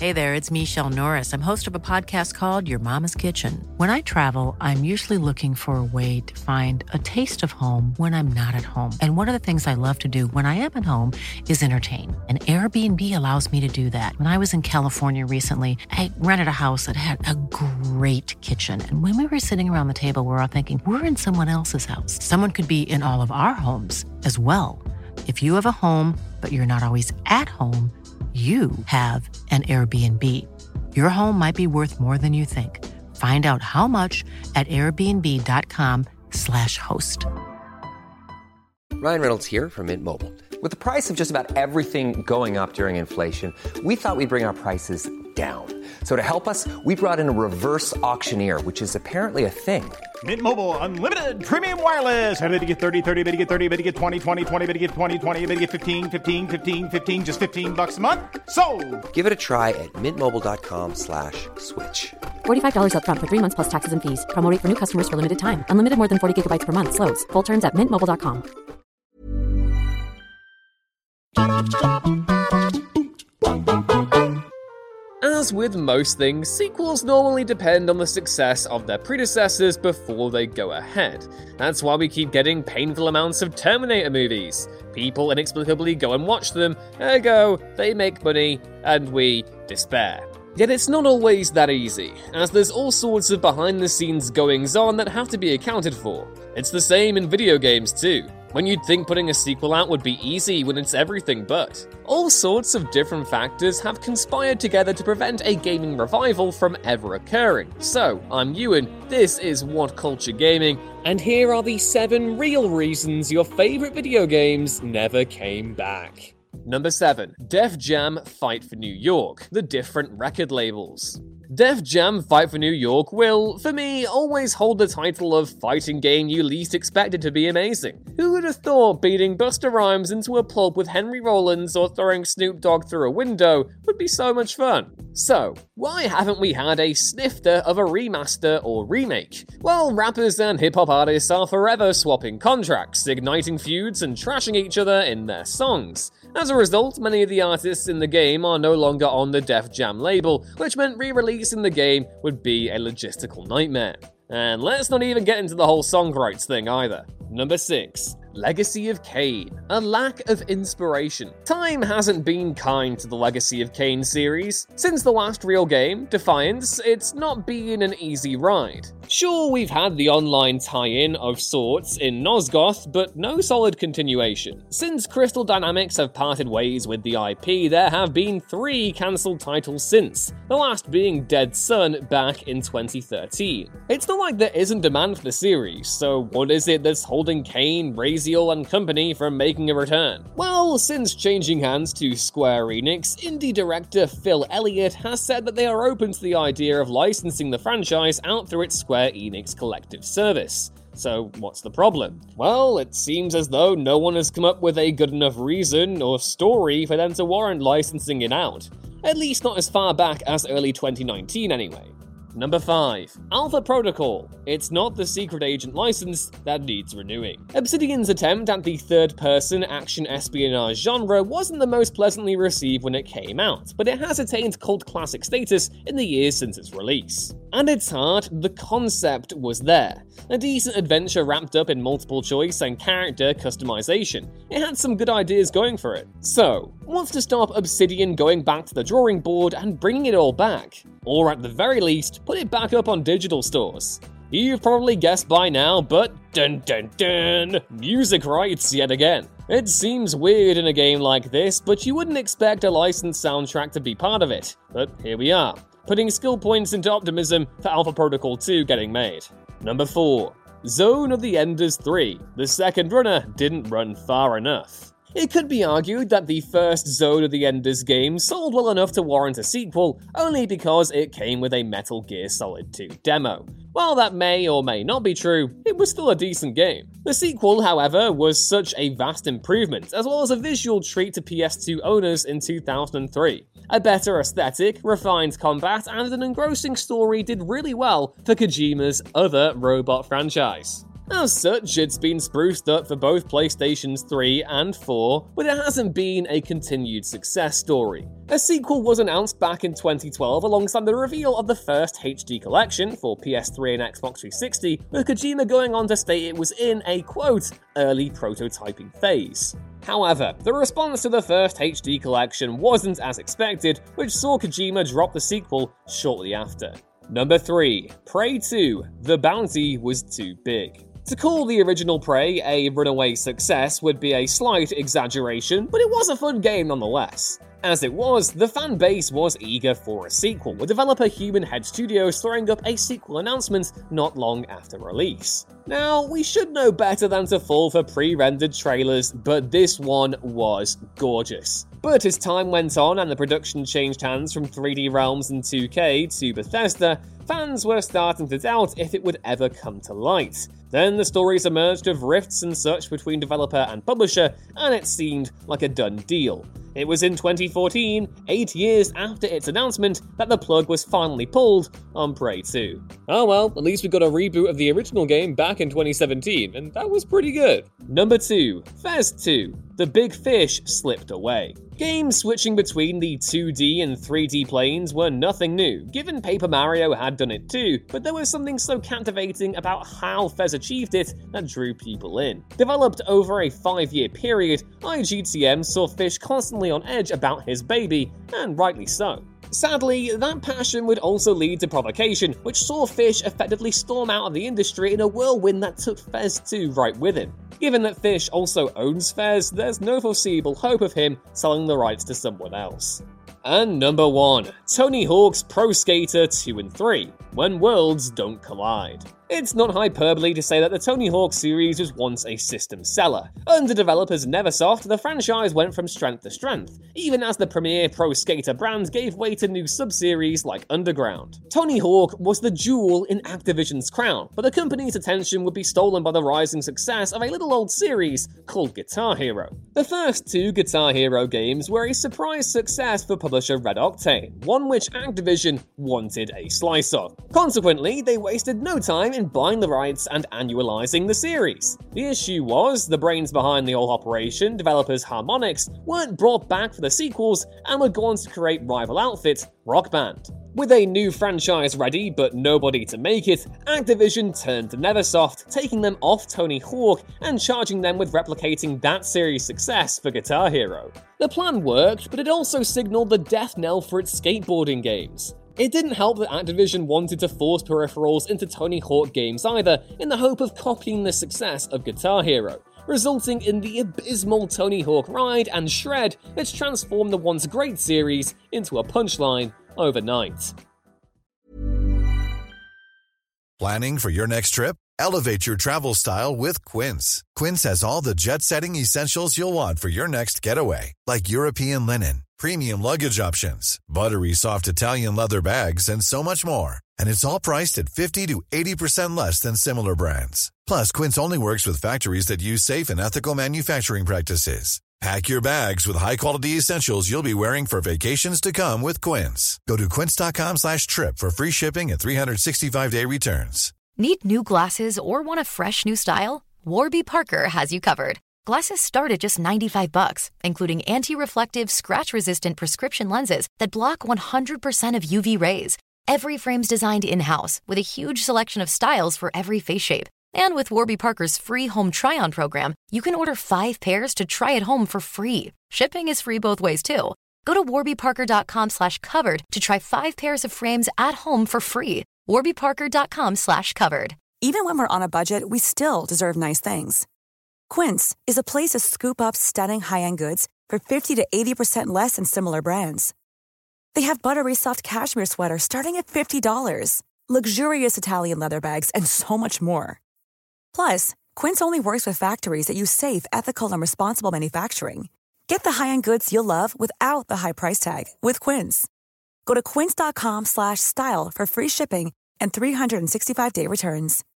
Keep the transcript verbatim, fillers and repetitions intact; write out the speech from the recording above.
Hey there, it's Michelle Norris. I'm host of a podcast called Your Mama's Kitchen. When I travel, I'm usually looking for a way to find a taste of home when I'm not at home. And one of the things I love to do when I am at home is entertain. And Airbnb allows me to do that. When I was in California recently, I rented a house that had a great kitchen. And when we were sitting around the table, we were all thinking, we're in someone else's house. Someone could be in all of our homes as well. If you have a home, but you're not always at home, you have an Airbnb. Your home might be worth more than you think. Find out how much at airbnb.com slash host. Ryan Reynolds here from Mint Mobile. With the price of just about everything going up during inflation, we thought we'd bring our prices down. So to help us, we brought in a reverse auctioneer, which is apparently a thing. Mint Mobile Unlimited Premium Wireless. How to get thirty, thirty, how to get thirty, how to get twenty, twenty, twenty, how to get twenty, twenty, how to get fifteen, fifteen, fifteen, fifteen, just fifteen bucks a month? Sold! Give it a try at mintmobile.com slash switch. forty-five dollars up front for three months plus taxes and fees. Promo rate for new customers for limited time. Unlimited more than forty gigabytes per month. Slows full terms at mint mobile dot com. As with most things, sequels normally depend on the success of their predecessors before they go ahead. That's why we keep getting painful amounts of Terminator movies. People inexplicably go and watch them, ergo, they make money, and we despair. Yet it's not always that easy, as there's all sorts of behind-the-scenes goings-on that have to be accounted for. It's the same in video games too. When you'd think putting a sequel out would be easy when it's everything but. All sorts of different factors have conspired together to prevent a gaming revival from ever occurring. So, I'm Ewan, this is What Culture Gaming, and here are the seven real reasons your favourite video games never came back. Number seven. Def Jam Fight for New York, the different record labels. Def Jam Fight for New York will, for me, always hold the title of fighting game you least expected to be amazing. Who would have thought beating Busta Rhymes into a pulp with Henry Rollins or throwing Snoop Dogg through a window would be so much fun? So, why haven't we had a snifter of a remaster or remake? Well, rappers and hip-hop artists are forever swapping contracts, igniting feuds and trashing each other in their songs. As a result, many of the artists in the game are no longer on the Def Jam label, which meant re-releasing the game would be a logistical nightmare. And let's not even get into the whole song rights thing either. Number six. Legacy of Kain, a lack of inspiration. Time hasn't been kind to the Legacy of Kain series. Since the last real game, Defiance, it's not been an easy ride. Sure, we've had the online tie-in of sorts in Nosgoth, but no solid continuation. Since Crystal Dynamics have parted ways with the I P, there have been three cancelled titles since, the last being Dead Sun back in twenty thirteen. It's not like there isn't demand for the series, so what is it that's holding Kain, Raziel, and company from making a return? Well, since changing hands to Square Enix, indie director Phil Elliott has said that they are open to the idea of licensing the franchise out through its Square Enix collective service. So what's the problem? Well, it seems as though no one has come up with a good enough reason or story for them to warrant licensing it out. At least not as far back as early twenty nineteen anyway. Number five. Alpha Protocol. It's not the secret agent license that needs renewing. Obsidian's attempt at the third-person action espionage genre wasn't the most pleasantly received when it came out, but it has attained cult classic status in the years since its release. At its heart, the concept was there. A decent adventure wrapped up in multiple choice and character customization. It had some good ideas going for it. So, what's to stop Obsidian going back to the drawing board and bringing it all back? Or at the very least, put it back up on digital stores. You've probably guessed by now, but dun dun dun, music rights yet again. It seems weird in a game like this, but you wouldn't expect a licensed soundtrack to be part of it. But here we are, putting skill points into optimism for Alpha Protocol two getting made. Number four. Zone of the Enders three. The second runner didn't run far enough. It could be argued that the first Zone of the Enders game sold well enough to warrant a sequel, only because it came with a Metal Gear Solid two demo. While that may or may not be true, it was still a decent game. The sequel, however, was such a vast improvement, as well as a visual treat to P S two owners in two thousand three. A better aesthetic, refined combat, and an engrossing story did really well for Kojima's other robot franchise. As such, it's been spruced up for both PlayStations three and four, but it hasn't been a continued success story. A sequel was announced back in twenty twelve alongside the reveal of the first H D collection for P S three and Xbox three sixty, with Kojima going on to state it was in a, quote, early prototyping phase. However, the response to the first H D collection wasn't as expected, which saw Kojima drop the sequel shortly after. Number three. Prey two. The bounty was too big. To call the original Prey a runaway success would be a slight exaggeration, but it was a fun game nonetheless. As it was, the fan base was eager for a sequel, with developer Human Head Studios throwing up a sequel announcement not long after release. Now, we should know better than to fall for pre-rendered trailers, but this one was gorgeous. But as time went on and the production changed hands from three D Realms and two K to Bethesda, fans were starting to doubt if it would ever come to light. Then the stories emerged of rifts and such between developer and publisher, and it seemed like a done deal. It was in twenty fourteen, eight years after its announcement, that the plug was finally pulled on Prey two. Oh well, at least we got a reboot of the original game back in twenty seventeen, and that was pretty good. Number two. Fez two. The Big Fish slipped away. Games switching between the two D and three D planes were nothing new, given Paper Mario had done it too, but there was something so captivating about how Fez achieved it that drew people in. Developed over a five-year period, I G T M saw Fish constantly on edge about his baby, and rightly so. Sadly, that passion would also lead to provocation, which saw Fish effectively storm out of the industry in a whirlwind that took Fez two right with him. Given that Fish also owns Fez, there's no foreseeable hope of him selling the rights to someone else. And number one. Tony Hawk's Pro Skater two and three. When Worlds Don't Collide. It's not hyperbole to say that the Tony Hawk series was once a system seller. Under developers Neversoft, the franchise went from strength to strength, even as the premier Pro Skater brand gave way to new sub-series like Underground. Tony Hawk was the jewel in Activision's crown, but the company's attention would be stolen by the rising success of a little old series called Guitar Hero. The first two Guitar Hero games were a surprise success for publisher Red Octane, one which Activision wanted a slice of. Consequently, they wasted no time in buying the rights and annualizing the series. The issue was, the brains behind the whole operation, developers Harmonix, weren't brought back for the sequels and would go on to create rival outfit Rock Band. With a new franchise ready but nobody to make it, Activision turned to Neversoft, taking them off Tony Hawk and charging them with replicating that series' success for Guitar Hero. The plan worked, but it also signaled the death knell for its skateboarding games. It didn't help that Activision wanted to force peripherals into Tony Hawk games either, in the hope of copying the success of Guitar Hero, resulting in the abysmal Tony Hawk Ride and Shred, which transformed the once great series into a punchline overnight. Planning for your next trip? Elevate your travel style with Quince. Quince has all the jet-setting essentials you'll want for your next getaway, like European linen, premium luggage options, buttery soft Italian leather bags, and so much more. And it's all priced at fifty to eighty percent less than similar brands. Plus, Quince only works with factories that use safe and ethical manufacturing practices. Pack your bags with high-quality essentials you'll be wearing for vacations to come with Quince. Go to quince.com slash trip for free shipping and three sixty-five day returns. Need new glasses or want a fresh new style? Warby Parker has you covered. Glasses start at just ninety-five bucks, including anti-reflective, scratch-resistant prescription lenses that block one hundred percent of U V rays. Every frame's designed in-house with a huge selection of styles for every face shape. And with Warby Parker's free home try-on program, you can order five pairs to try at home for free. Shipping is free both ways, too. Go to warbyparker.com slash covered to try five pairs of frames at home for free. warbyparker.com slash covered. Even when we're on a budget, we still deserve nice things. Quince is a place to scoop up stunning high-end goods for fifty to eighty percent less than similar brands. They have buttery soft cashmere sweaters starting at fifty dollars, luxurious Italian leather bags, and so much more. Plus, Quince only works with factories that use safe, ethical, and responsible manufacturing. Get the high-end goods you'll love without the high price tag with Quince. Go to quince.com slash style for free shipping and three sixty-five day returns.